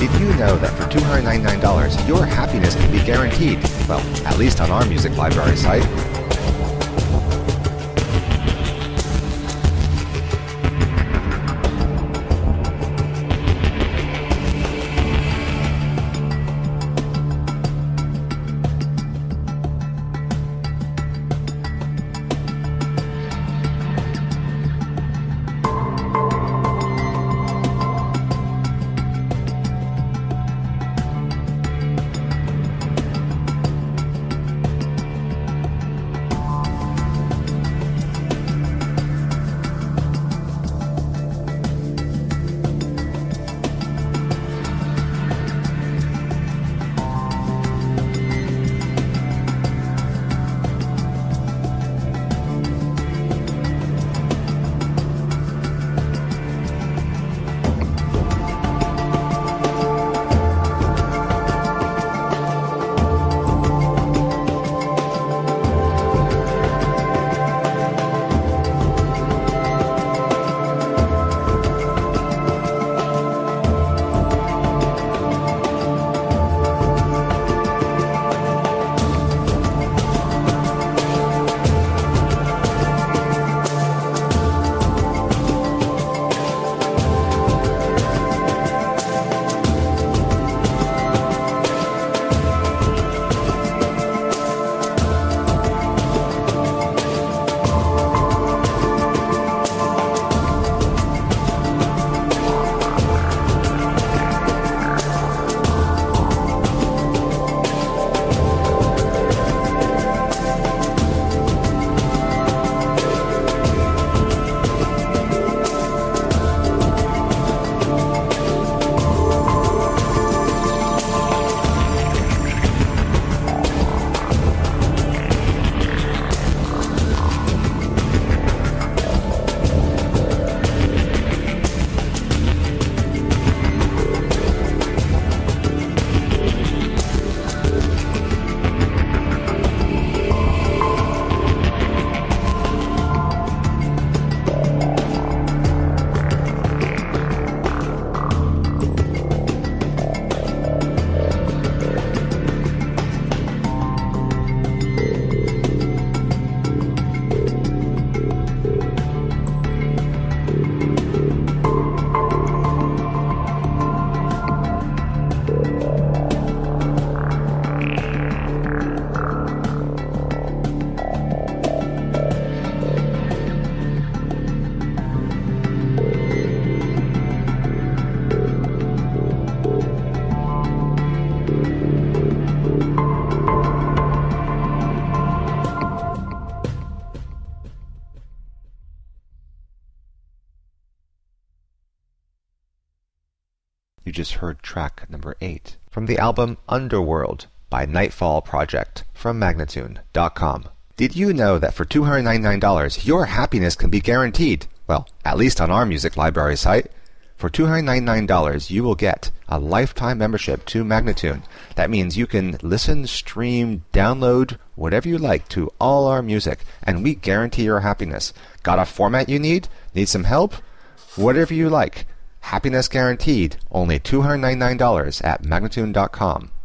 Did you know that for $299, your happiness can be guaranteed? Well, at least on our music library site. You just heard track number 8 from the album Underworld by Nightfall Project from Magnatune.com. Did you know that for $299, your happiness can be guaranteed? Well, at least on our music library site. For $299, you will get a lifetime membership to Magnatune. That means you can listen, stream, download, whatever you like to all our music, and we guarantee your happiness. Got a format you need? Need some help? Whatever you like. Happiness guaranteed. Only $299 at Magnatune.com.